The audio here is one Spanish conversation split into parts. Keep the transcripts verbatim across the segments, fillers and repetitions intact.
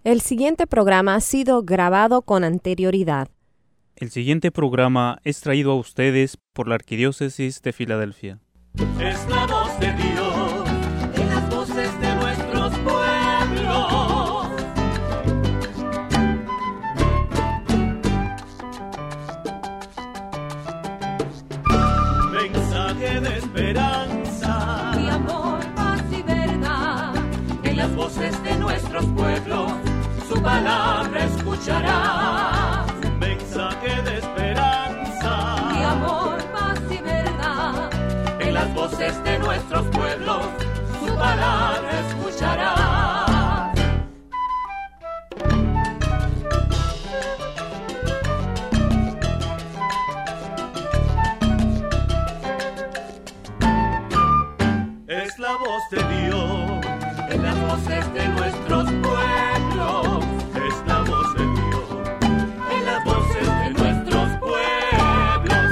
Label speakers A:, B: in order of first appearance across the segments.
A: El siguiente programa ha sido grabado con anterioridad.
B: El siguiente programa es traído a ustedes por la Arquidiócesis de Filadelfia.
C: Es la voz de Dios en las voces de nuestros pueblos. Mensaje de esperanza,
D: de amor, paz y verdad.
C: En las voces de nuestros pueblos, su palabra escucharás. Mensaje de esperanza,
D: De amor, paz y verdad.
C: en las voces de nuestros pueblos, su palabra escucharás. Es la voz de Dios en las voces de nuestros pueblos. Es la voz de Dios en las voces de nuestros pueblos.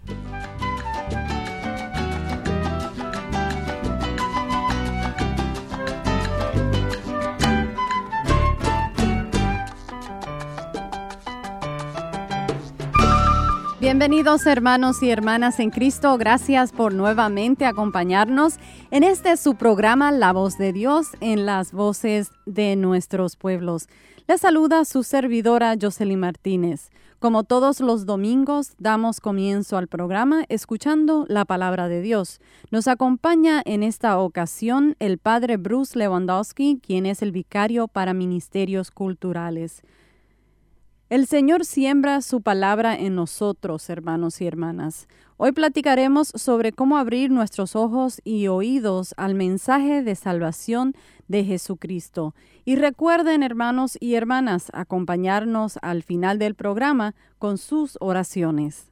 E: Bienvenidos hermanos y hermanas en Cristo, gracias por nuevamente acompañarnos en este su programa La Voz de Dios en las voces de nuestros pueblos. Les saluda su servidora Jocelyn Martínez. Como todos los domingos, damos comienzo al programa escuchando la palabra de Dios. Nos acompaña en esta ocasión el padre Bruce Lewandowski, quien es el vicario para ministerios culturales. El Señor siembra su palabra en nosotros, hermanos y hermanas. Hoy platicaremos sobre cómo abrir nuestros ojos y oídos al mensaje de salvación de Jesucristo. Y recuerden, hermanos y hermanas, acompañarnos al final del programa con sus oraciones.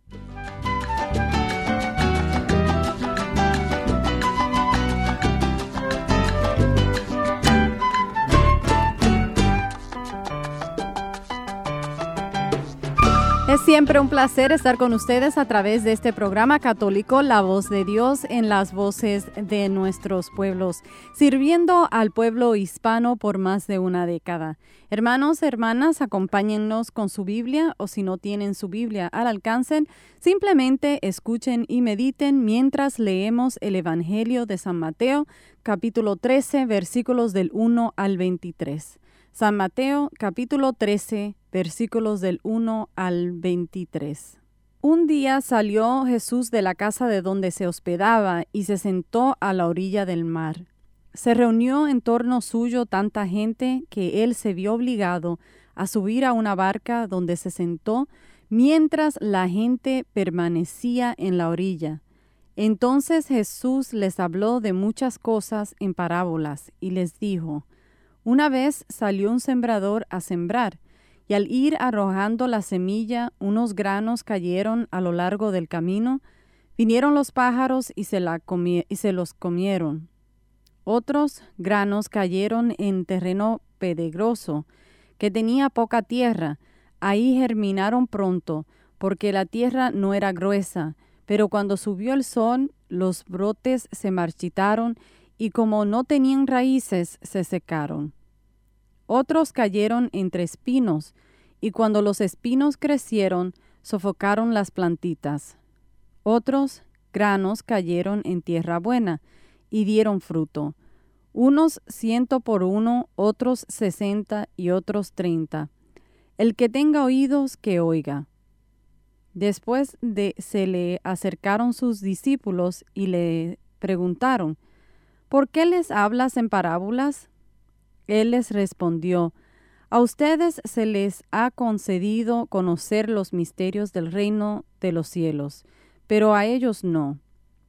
E: Es siempre un placer estar con ustedes a través de este programa católico La Voz de Dios en las voces de nuestros pueblos, sirviendo al pueblo hispano por más de una década. Hermanos, hermanas, acompáñennos con su Biblia o si no tienen su Biblia al alcance, simplemente escuchen y mediten mientras leemos el Evangelio de San Mateo, capítulo trece, versículos del uno al veintitrés. San Mateo, capítulo trece, versículos del uno al veintitrés. Un día salió Jesús de la casa de donde se hospedaba y se sentó a la orilla del mar. Se reunió en torno suyo tanta gente que él se vio obligado a subir a una barca donde se sentó mientras la gente permanecía en la orilla. Entonces Jesús les habló de muchas cosas en parábolas y les dijo: Una vez salió un sembrador a sembrar, y al ir arrojando la semilla, unos granos cayeron a lo largo del camino. Vinieron los pájaros y se, la comi- y se los comieron. Otros granos cayeron en terreno pedregoso, que tenía poca tierra. Ahí germinaron pronto, porque la tierra no era gruesa. Pero cuando subió el sol, los brotes se marchitaron, y como no tenían raíces, se secaron. Otros cayeron entre espinos, y cuando los espinos crecieron, sofocaron las plantitas. Otros granos cayeron en tierra buena, y dieron fruto. Unos ciento por uno, otros sesenta y otros treinta. El que tenga oídos, que oiga. Después de se le acercaron sus discípulos y le preguntaron: ¿Por qué les hablas en parábolas? Él les respondió: A ustedes se les ha concedido conocer los misterios del reino de los cielos, pero a ellos no.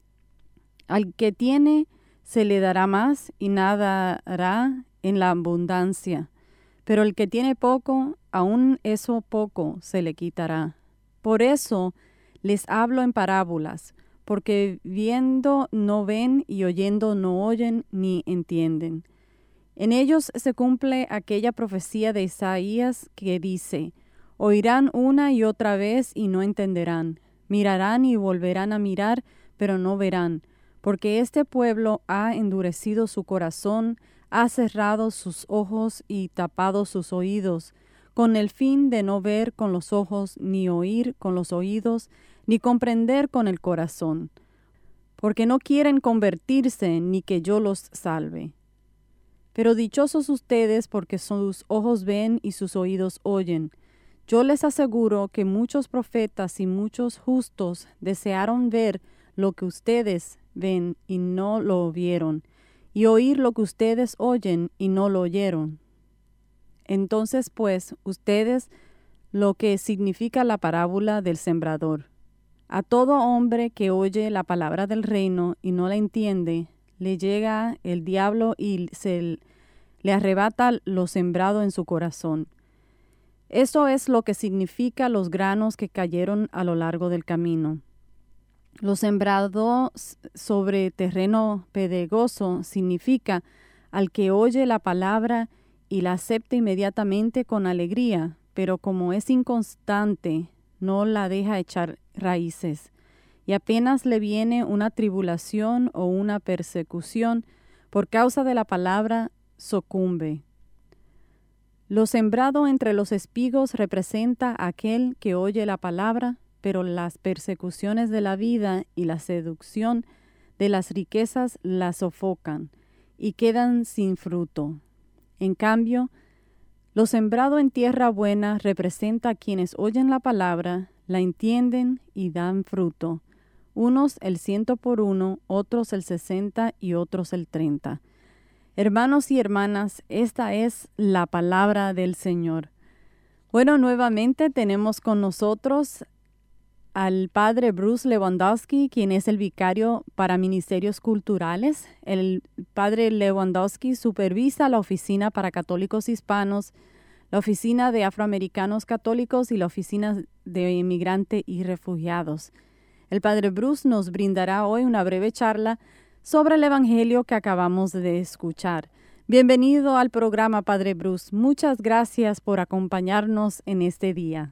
E: Al que tiene se le dará más y nada hará en la abundancia, pero el que tiene poco, aun eso poco se le quitará. Por eso les hablo en parábolas, porque viendo no ven y oyendo no oyen ni entienden. En ellos se cumple aquella profecía de Isaías que dice: Oirán una y otra vez y no entenderán. Mirarán y volverán a mirar, pero no verán, porque este pueblo ha endurecido su corazón, ha cerrado sus ojos y tapado sus oídos, con el fin de no ver con los ojos, ni oír con los oídos, ni comprender con el corazón, porque no quieren convertirse ni que yo los salve. Pero dichosos ustedes porque sus ojos ven y sus oídos oyen. Yo les aseguro que muchos profetas y muchos justos desearon ver lo que ustedes ven y no lo vieron, y oír lo que ustedes oyen y no lo oyeron. Entonces, pues, ustedes lo que significa la parábola del sembrador. A todo hombre que oye la palabra del reino y no la entiende, le llega el diablo y se le arrebata lo sembrado en su corazón. Eso es lo que significa los granos que cayeron a lo largo del camino. Lo sembrado sobre terreno pedregoso significa al que oye la palabra y la acepta inmediatamente con alegría, pero como es inconstante, no la deja echar raíces, y apenas le viene una tribulación o una persecución por causa de la palabra, sucumbe. Lo sembrado entre los espigos representa a aquel que oye la palabra, pero las persecuciones de la vida y la seducción de las riquezas la sofocan y quedan sin fruto. En cambio, lo sembrado en tierra buena representa a quienes oyen la palabra, la entienden y dan fruto. Unos el ciento por uno, otros el sesenta y otros el treinta. Hermanos y hermanas, esta es la palabra del Señor. Bueno, nuevamente tenemos con nosotros al padre Bruce Lewandowski, quien es el vicario para ministerios culturales. El padre Lewandowski supervisa la oficina para católicos hispanos, la oficina de afroamericanos católicos y la oficina de inmigrantes y refugiados. El padre Bruce nos brindará hoy una breve charla sobre el evangelio que acabamos de escuchar. Bienvenido al programa, padre Bruce. Muchas gracias por acompañarnos en este día.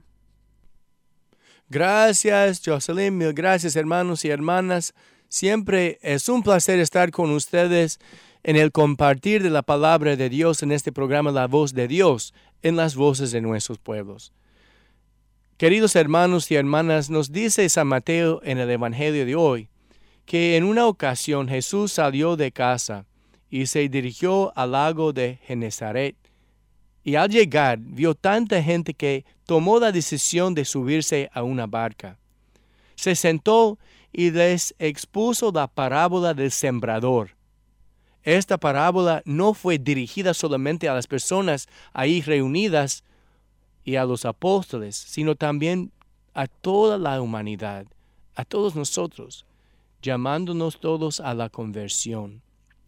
F: Gracias, Jocelyn. Mil gracias, hermanos y hermanas. Siempre es un placer estar con ustedes en el compartir de la palabra de Dios en este programa La Voz de Dios, en las voces de nuestros pueblos. Queridos hermanos y hermanas, nos dice San Mateo en el Evangelio de hoy que en una ocasión Jesús salió de casa y se dirigió al lago de Genesaret. Y al llegar, vio tanta gente que tomó la decisión de subirse a una barca. Se sentó y les expuso la parábola del sembrador. Esta parábola no fue dirigida solamente a las personas ahí reunidas y a los apóstoles, sino también a toda la humanidad, a todos nosotros, llamándonos todos a la conversión.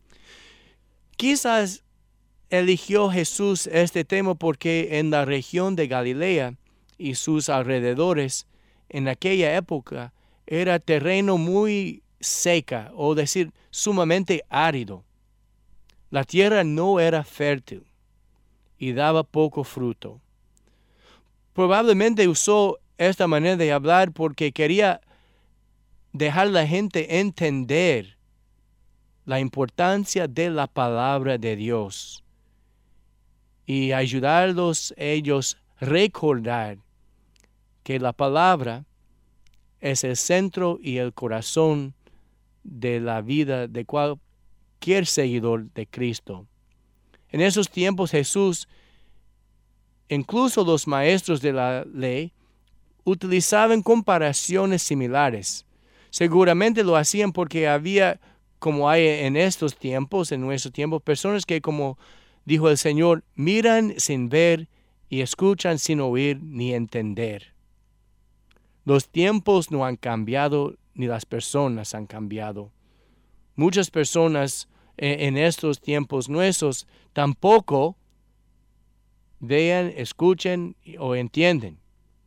F: Quizás eligió Jesús este tema porque en la región de Galilea y sus alrededores, en aquella época, era terreno muy seca, o decir, sumamente árido. La tierra no era fértil y daba poco fruto. Probablemente usó esta manera de hablar porque quería dejar a la gente entender la importancia de la palabra de Dios y ayudarlos ellos a recordar que la palabra es el centro y el corazón de la vida de cualquier seguidor de Cristo. En esos tiempos Jesús, incluso los maestros de la ley, utilizaban comparaciones similares. Seguramente lo hacían porque había, como hay en estos tiempos, en nuestros tiempos, personas que, como dijo el Señor, miran sin ver y escuchan sin oír ni entender. Los tiempos no han cambiado, ni las personas han cambiado. Muchas personas en estos tiempos nuestros tampoco vean, escuchen o entienden.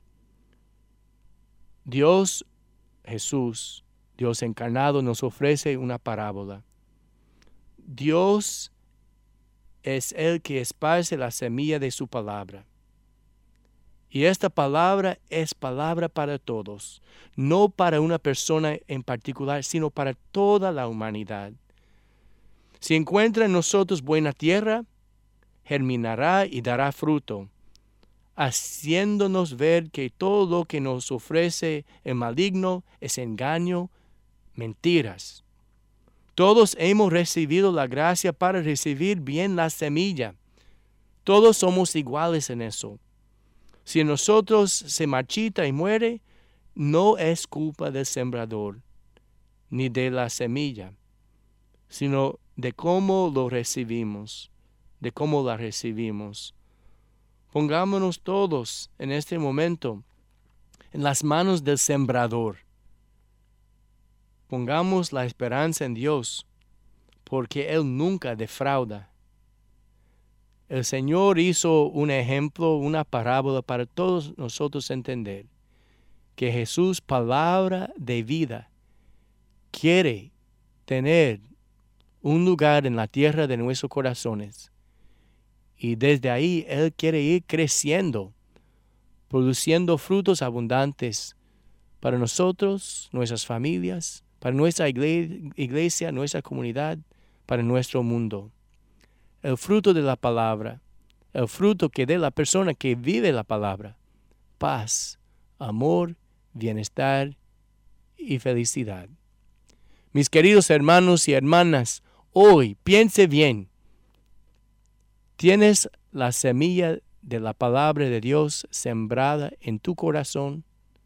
F: Dios, Jesús, Dios encarnado, nos ofrece una parábola. Dios es el que esparce la semilla de su palabra. Y esta palabra es palabra para todos, no para una persona en particular, sino para toda la humanidad. Si encuentra en nosotros buena tierra, germinará y dará fruto, haciéndonos ver que todo lo que nos ofrece el maligno es engaño, mentiras. Todos hemos recibido la gracia para recibir bien la semilla. Todos somos iguales en eso. Si en nosotros se marchita y muere, no es culpa del sembrador, ni de la semilla, sino de cómo lo recibimos, de cómo la recibimos. Pongámonos todos en este momento en las manos del sembrador. Pongamos la esperanza en Dios, porque Él nunca defrauda. El Señor hizo un ejemplo, una parábola para todos nosotros entender que Jesús, palabra de vida, quiere tener un lugar en la tierra de nuestros corazones. Y desde ahí Él quiere ir creciendo, produciendo frutos abundantes para nosotros, nuestras familias, para nuestra iglesia, nuestra comunidad, para nuestro mundo. El fruto de la palabra, el fruto que dé la persona que vive la palabra, paz, amor, bienestar y felicidad. Mis queridos hermanos y hermanas, hoy piense bien. ¿Tienes la semilla de la palabra de Dios sembrada en tu corazón?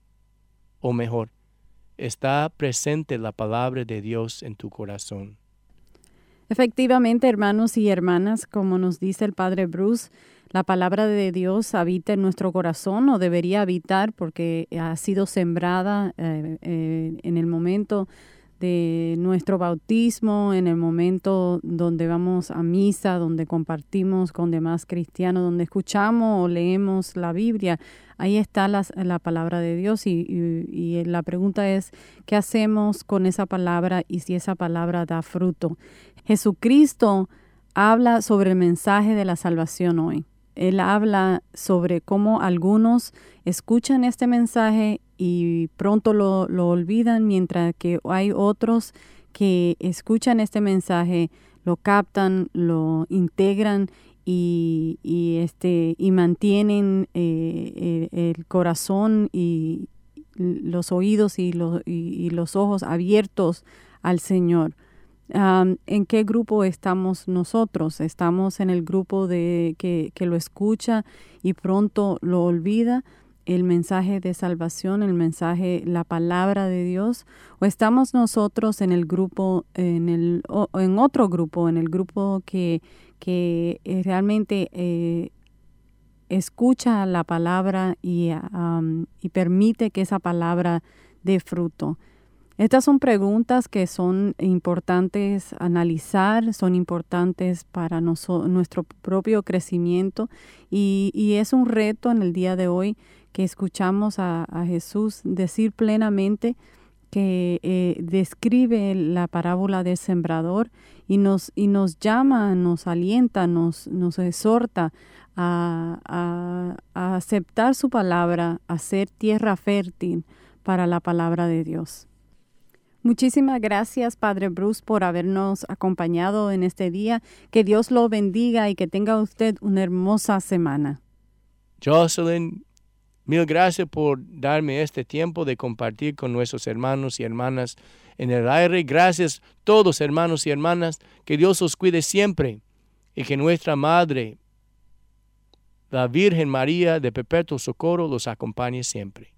F: O mejor, ¿está presente la palabra de Dios en tu corazón?
E: Efectivamente, hermanos y hermanas, como nos dice el Padre Bruce, la palabra de Dios habita en nuestro corazón, o debería habitar, porque ha sido sembrada eh, eh, en el momento de nuestro bautismo, en el momento donde vamos a misa, donde compartimos con demás cristianos, donde escuchamos o leemos la Biblia. Ahí está la, la palabra de Dios y, y, y la pregunta es, ¿qué hacemos con esa palabra y si esa palabra da fruto? Jesucristo habla sobre el mensaje de la salvación hoy. Él habla sobre cómo algunos escuchan este mensaje y pronto lo, lo olvidan, mientras que hay otros que escuchan este mensaje, lo captan, lo integran y, y, este, y mantienen eh, el, el corazón y los oídos y los, y, y los ojos abiertos al Señor. Um, ¿En qué grupo estamos nosotros? ¿Estamos en el grupo de que, que lo escucha y pronto lo olvida, el mensaje de salvación, el mensaje, la palabra de Dios? ¿O estamos nosotros en el grupo, en el o, en otro grupo, en el grupo que, que realmente eh, escucha la palabra y, um, y permite que esa palabra dé fruto? Estas son preguntas que son importantes analizar, son importantes para noso- nuestro propio crecimiento y, y es un reto en el día de hoy que escuchamos a, a Jesús decir plenamente que eh, describe la parábola del sembrador y nos, y nos llama, nos alienta, nos, nos exhorta a, a, a aceptar su palabra, a ser tierra fértil para la palabra de Dios. Muchísimas gracias, Padre Bruce, por habernos acompañado en este día. Que Dios lo bendiga y que tenga usted una hermosa semana.
F: Jocelyn, mil gracias por darme este tiempo de compartir con nuestros hermanos y hermanas en el aire. Gracias a todos, hermanos y hermanas. Que Dios os cuide siempre y que nuestra Madre, la Virgen María de Perpetuo Socorro, los acompañe siempre.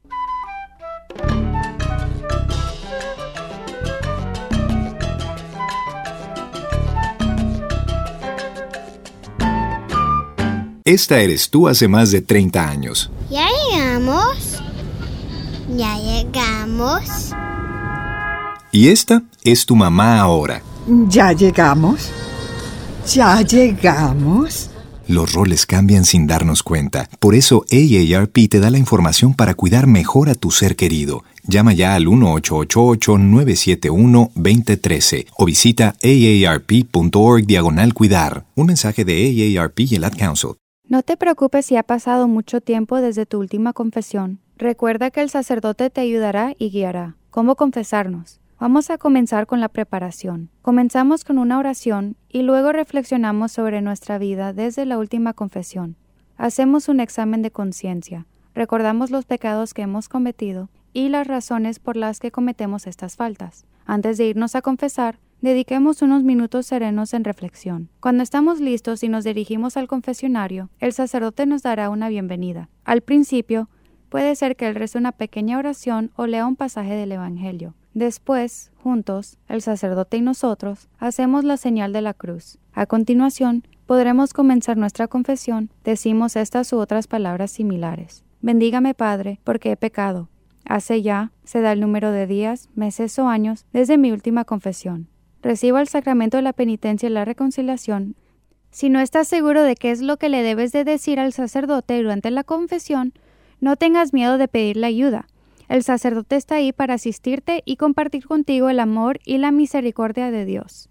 G: Esta eres tú hace más de treinta años.
H: Ya llegamos. Ya llegamos.
G: Y esta es tu mamá ahora.
I: Ya llegamos. Ya llegamos.
G: Los roles cambian sin darnos cuenta. Por eso A A R P te da la información para cuidar mejor a tu ser querido. Llama ya al uno ocho ocho ocho, nueve siete uno, dos cero uno tres o visita a a r p punto org diagonal cuidar. Un mensaje de A A R P y el Ad Council.
J: No te preocupes si ha pasado mucho tiempo desde tu última confesión. Recuerda que el sacerdote te ayudará y guiará. ¿Cómo confesarnos? Vamos a comenzar con la preparación. Comenzamos con una oración y luego reflexionamos sobre nuestra vida desde la última confesión. Hacemos un examen de conciencia, recordamos los pecados que hemos cometido y las razones por las que cometemos estas faltas. Antes de irnos a confesar, dediquemos unos minutos serenos en reflexión. Cuando estamos listos y nos dirigimos al confesionario, el sacerdote nos dará una bienvenida. Al principio, puede ser que él rece una pequeña oración o lea un pasaje del Evangelio. Después, juntos, el sacerdote y nosotros, hacemos la señal de la cruz. A continuación, podremos comenzar nuestra confesión. Decimos estas u otras palabras similares. Bendígame, Padre, porque he pecado. Hace ya, se da el número de días, meses o años desde mi última confesión. Recibo el sacramento de la penitencia y la reconciliación. Si no estás seguro de qué es lo que le debes de decir al sacerdote durante la confesión, no tengas miedo de pedirle ayuda. El sacerdote está ahí para asistirte y compartir contigo el amor y la misericordia de Dios.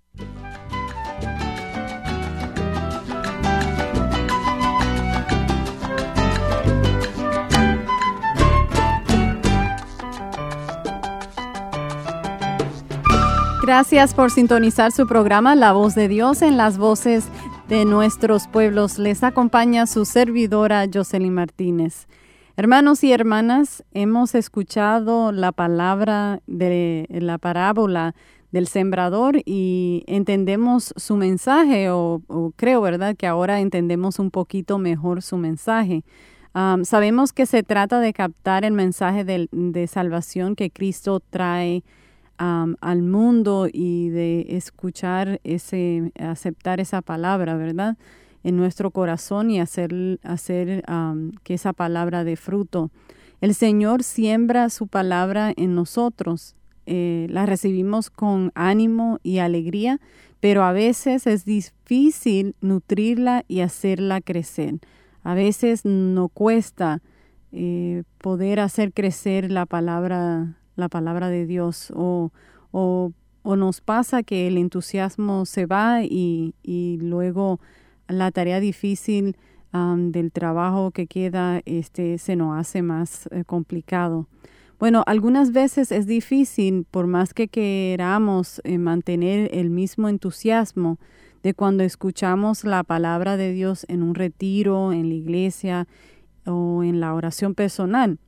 E: Gracias por sintonizar su programa La Voz de Dios en las voces de nuestros pueblos. Les acompaña su servidora Jocelyn Martínez. Hermanos y hermanas, hemos escuchado la palabra de la parábola del sembrador y entendemos su mensaje, o, o creo, ¿verdad?, que ahora entendemos un poquito mejor su mensaje. Um, sabemos que se trata de captar el mensaje de, de salvación que Cristo trae um, al mundo y de escuchar ese, aceptar esa palabra, ¿verdad?, en nuestro corazón y hacer, hacer um, que esa palabra dé fruto. El Señor siembra su palabra en nosotros. Eh, la recibimos con ánimo y alegría, pero a veces es difícil nutrirla y hacerla crecer. A veces nos cuesta eh, poder hacer crecer la palabra, la palabra de Dios, o, o, o nos pasa que el entusiasmo se va y, y luego la tarea difícil um, del trabajo que queda este, se nos hace más eh, complicado. Bueno, algunas veces es difícil, por más que queramos eh, mantener el mismo entusiasmo de cuando escuchamos la palabra de Dios en un retiro, en la iglesia o en la oración personal.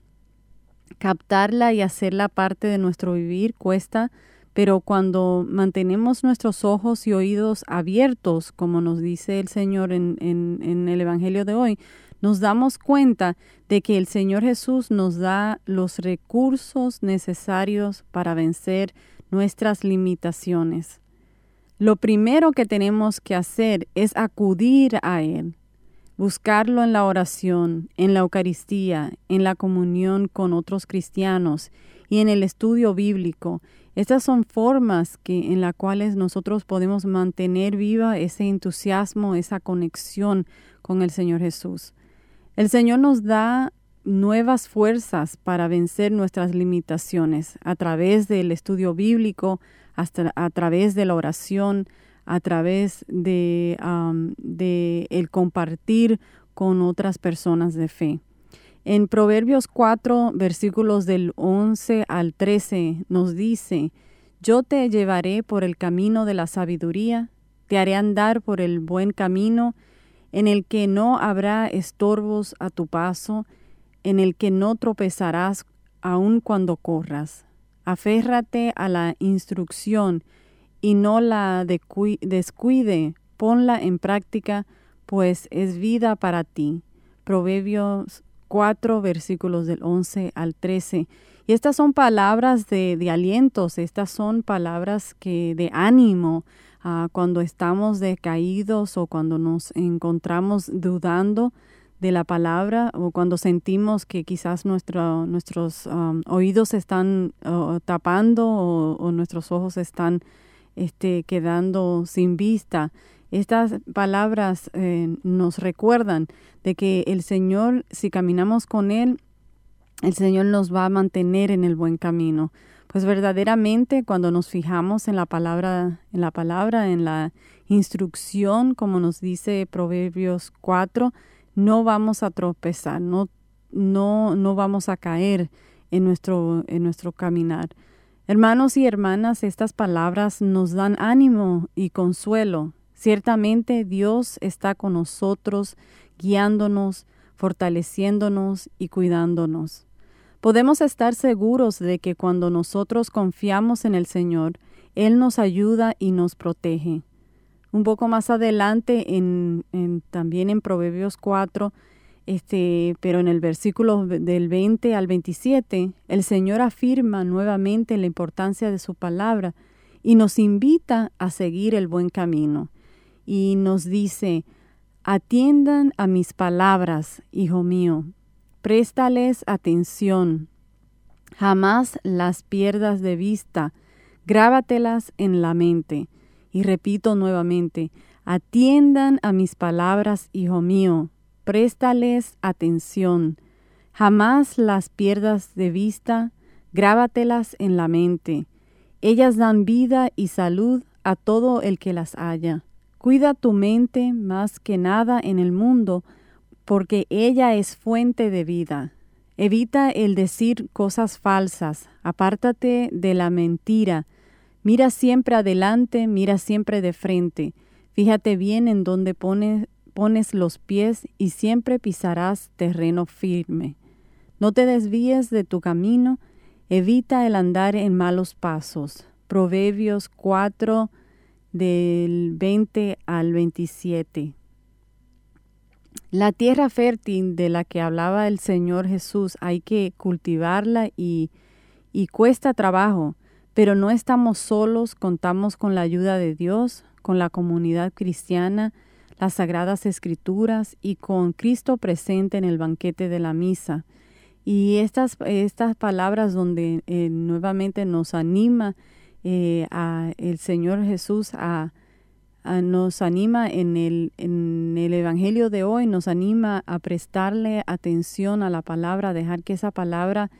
E: Captarla y hacerla parte de nuestro vivir cuesta, pero cuando mantenemos nuestros ojos y oídos abiertos, como nos dice el Señor en, en, en el Evangelio de hoy, nos damos cuenta de que el Señor Jesús nos da los recursos necesarios para vencer nuestras limitaciones. Lo primero que tenemos que hacer es acudir a Él, buscarlo en la oración, en la Eucaristía, en la comunión con otros cristianos y en el estudio bíblico. Estas son formas que, en las cuales nosotros podemos mantener viva ese entusiasmo, esa conexión con el Señor Jesús. El Señor nos da nuevas fuerzas para vencer nuestras limitaciones a través del estudio bíblico, hasta a través de la oración, a través de, um, de el compartir con otras personas de fe. En Proverbios cuatro, versículos del once al trece, nos dice: Yo te llevaré por el camino de la sabiduría, te haré andar por el buen camino, en el que no habrá estorbos a tu paso, en el que no tropezarás aun cuando corras. Aférrate a la instrucción y no la descuide, ponla en práctica, pues es vida para ti. Proverbios cuatro, versículos del once al trece. Y estas son palabras de, de alientos, estas son palabras que de ánimo uh, cuando estamos decaídos o cuando nos encontramos dudando de la palabra, o cuando sentimos que quizás nuestro, nuestros um, oídos se están uh, tapando o, o nuestros ojos están este, quedando sin vista. Estas palabras eh, nos recuerdan de que el Señor, si caminamos con Él, el Señor nos va a mantener en el buen camino. Pues verdaderamente cuando nos fijamos en la palabra, en la palabra, en la instrucción, como nos dice Proverbios cuatro, no vamos a tropezar, no, no, no vamos a caer en nuestro, en nuestro caminar. Hermanos y hermanas, estas palabras nos dan ánimo y consuelo. Ciertamente Dios está con nosotros, guiándonos, fortaleciéndonos y cuidándonos. Podemos estar seguros de que cuando nosotros confiamos en el Señor, Él nos ayuda y nos protege. Un poco más adelante, en, en, también en Proverbios cuatro, este, pero en el versículo del veinte al veintisiete, el Señor afirma nuevamente la importancia de su palabra y nos invita a seguir el buen camino. Y nos dice, atiendan a mis palabras, hijo mío, préstales atención, jamás las pierdas de vista, grábatelas en la mente. Y repito nuevamente, atiendan a mis palabras, hijo mío, préstales atención, jamás las pierdas de vista, grábatelas en la mente. Ellas dan vida y salud a todo el que las halla. Cuida tu mente más que nada en el mundo, porque ella es fuente de vida. Evita el decir cosas falsas, apártate de la mentira. Mira siempre adelante, mira siempre de frente. Fíjate bien en dónde pones, pones los pies y siempre pisarás terreno firme. No te desvíes de tu camino, evita el andar en malos pasos. Proverbios cuatro, del veinte al veintisiete. La tierra fértil de la que hablaba el Señor Jesús hay que cultivarla y, y cuesta trabajo, pero no estamos solos, contamos con la ayuda de Dios, con la comunidad cristiana, las Sagradas Escrituras y con Cristo presente en el banquete de la misa. Y estas, estas palabras donde eh, nuevamente nos anima Eh, a el Señor Jesús a, a nos anima en el, en el Evangelio de hoy, nos anima a prestarle atención a la palabra, dejar que esa palabra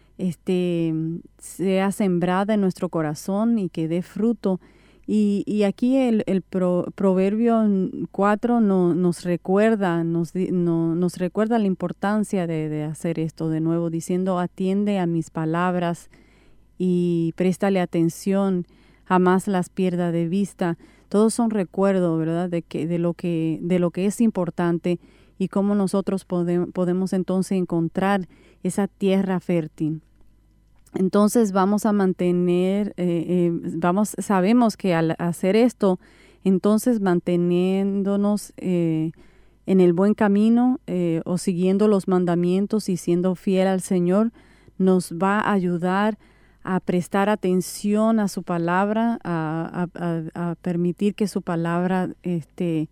E: este, sea sembrada en nuestro corazón y que dé fruto. Y, y aquí el, el pro, Proverbio cuatro no, nos recuerda, nos, no, nos recuerda la importancia de, de hacer esto de nuevo, diciendo, atiende a mis palabras y préstale atención, jamás las pierda de vista. Todos son recuerdos, ¿verdad?, de que de lo que de lo que es importante y cómo nosotros podemos podemos entonces encontrar esa tierra fértil. Entonces vamos a mantener, eh, eh, vamos, sabemos que al hacer esto, entonces manteniéndonos eh, en el buen camino eh, o siguiendo los mandamientos y siendo fiel al Señor, nos va a ayudar a prestar atención a su palabra, a, a, a permitir que su palabra este,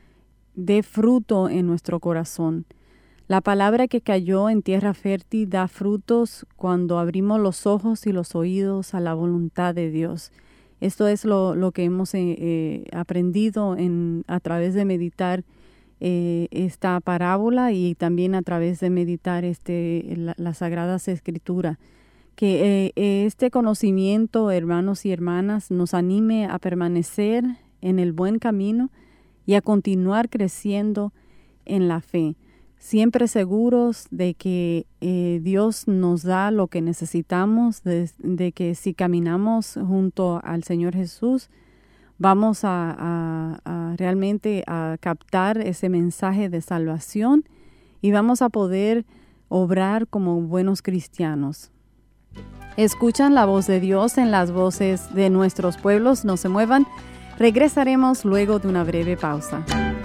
E: dé fruto en nuestro corazón. La palabra que cayó en tierra fértil da frutos cuando abrimos los ojos y los oídos a la voluntad de Dios. Esto es lo, lo que hemos eh, eh, aprendido en, a través de meditar eh, esta parábola y también a través de meditar este, la, las Sagradas Escrituras. Que eh, este conocimiento, hermanos y hermanas, nos anime a permanecer en el buen camino y a continuar creciendo en la fe, siempre seguros de que eh, Dios nos da lo que necesitamos, de, de que si caminamos junto al Señor Jesús, vamos a, a, a realmente a captar ese mensaje de salvación y vamos a poder obrar como buenos cristianos. Escuchan la voz de Dios en las voces de nuestros pueblos. No se muevan. Regresaremos luego de una breve pausa.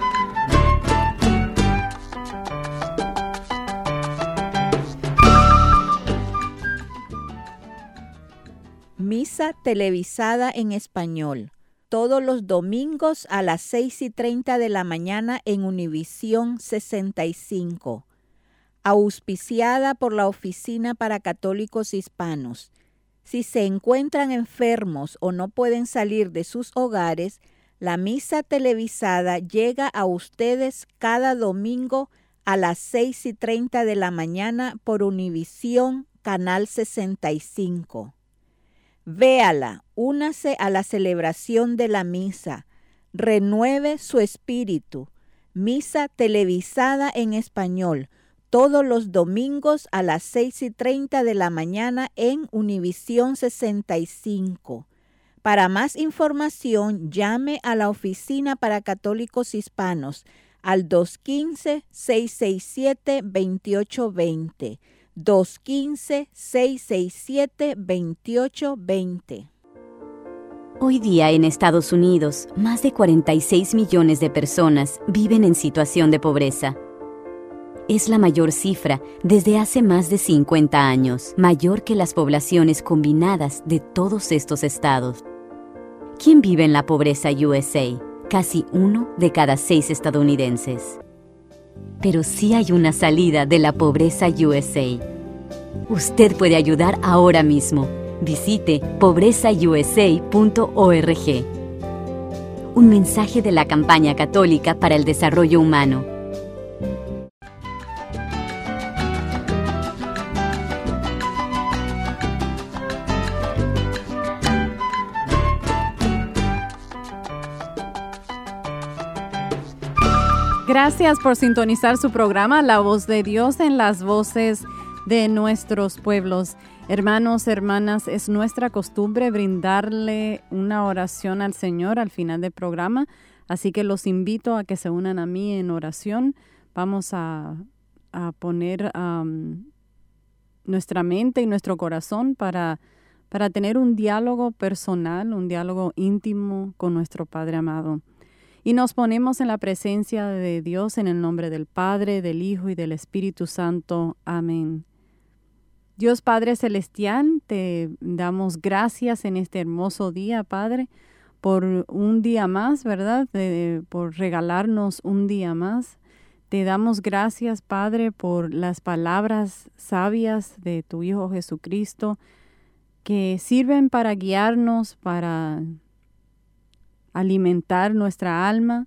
K: Misa televisada en español. Todos los domingos a las seis y treinta de la mañana en Univisión sesenta y cinco. Auspiciada por la Oficina para Católicos Hispanos. Si se encuentran enfermos o no pueden salir de sus hogares, la misa televisada llega a ustedes cada domingo a las seis y treinta de la mañana por Univisión Canal sesenta y cinco. Véala, únase a la celebración de la misa, renueve su espíritu. Misa televisada en español, todos los domingos a las seis y treinta de la mañana en Univisión sesenta y cinco. Para más información, llame a la Oficina para Católicos Hispanos al dos uno cinco, seis seis siete, dos ocho dos cero, dos uno cinco, seis seis siete, dos ocho dos cero.
L: Hoy día en Estados Unidos, más de cuarenta y seis millones de personas viven en situación de pobreza. Es la mayor cifra desde hace más de cincuenta años, mayor que las poblaciones combinadas de todos estos estados. ¿Quién vive en la pobreza U S A? Casi uno de cada seis estadounidenses. Pero sí hay una salida de la pobreza U S A. Usted puede ayudar ahora mismo. Visite pobreza u s a punto org. Un mensaje de la Campaña Católica para el Desarrollo Humano.
E: Gracias por sintonizar su programa La Voz de Dios en las voces de nuestros pueblos. Hermanos, hermanas, es nuestra costumbre brindarle una oración al Señor al final del programa, así que los invito a que se unan a mí en oración. Vamos a, a poner um, nuestra mente y nuestro corazón para, para tener un diálogo personal, un diálogo íntimo con nuestro Padre amado. Y nos ponemos en la presencia de Dios en el nombre del Padre, del Hijo y del Espíritu Santo. Amén. Dios Padre Celestial, te damos gracias en este hermoso día, Padre, por un día más, ¿verdad? De, por regalarnos un día más. Te damos gracias, Padre, por las palabras sabias de tu Hijo Jesucristo que sirven para guiarnos, para alimentar nuestra alma.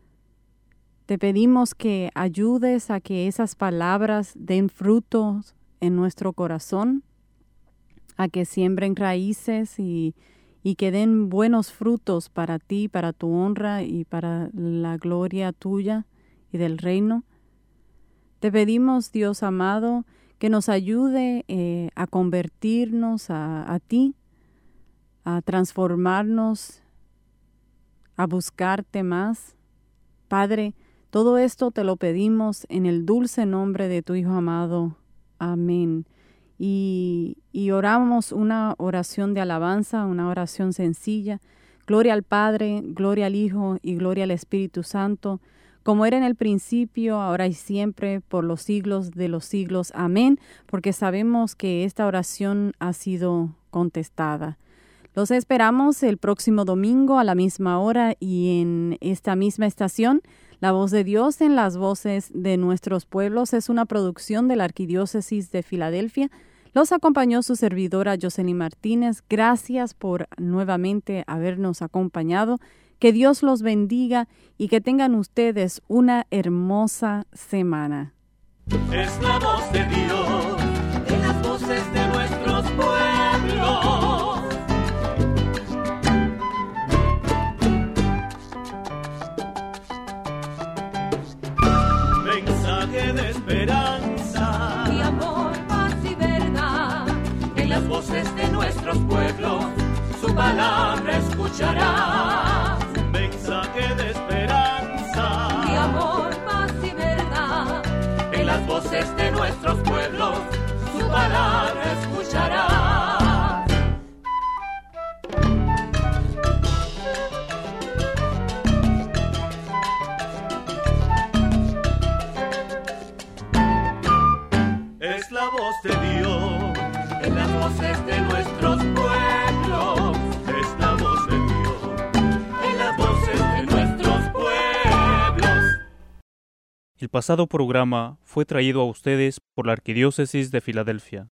E: Te pedimos que ayudes a que esas palabras den frutos en nuestro corazón, a que siembren raíces y, y que den buenos frutos para ti, para tu honra y para la gloria tuya y del reino. Te pedimos, Dios amado, que nos ayude eh, a convertirnos a, a ti, a transformarnos, a buscarte más. Padre, todo esto te lo pedimos en el dulce nombre de tu Hijo amado. Amén. Y, y oramos una oración de alabanza, una oración sencilla. Gloria al Padre, gloria al Hijo y gloria al Espíritu Santo, como era en el principio, ahora y siempre, por los siglos de los siglos. Amén. Porque sabemos que esta oración ha sido contestada. Los esperamos el próximo domingo a la misma hora y en esta misma estación. La Voz de Dios en las voces de nuestros pueblos es una producción de la Arquidiócesis de Filadelfia. Los acompañó su servidora Jocelyn Martínez. Gracias por nuevamente habernos acompañado. Que Dios los bendiga y que tengan ustedes una hermosa semana.
C: Es la voz de Dios en las voces de nuestros pueblos. De esperanza
D: y amor, paz y verdad.
C: En las voces de nuestros pueblos su palabra escucharás. Mensaje de esperanza
D: y amor, paz y verdad.
C: En las voces de nuestros pueblos su palabra escucharás. Es la voz de Dios en las voces de nuestros pueblos. Es la voz de Dios en las voces de nuestros pueblos.
B: El pasado programa fue traído a ustedes por la Arquidiócesis de Filadelfia.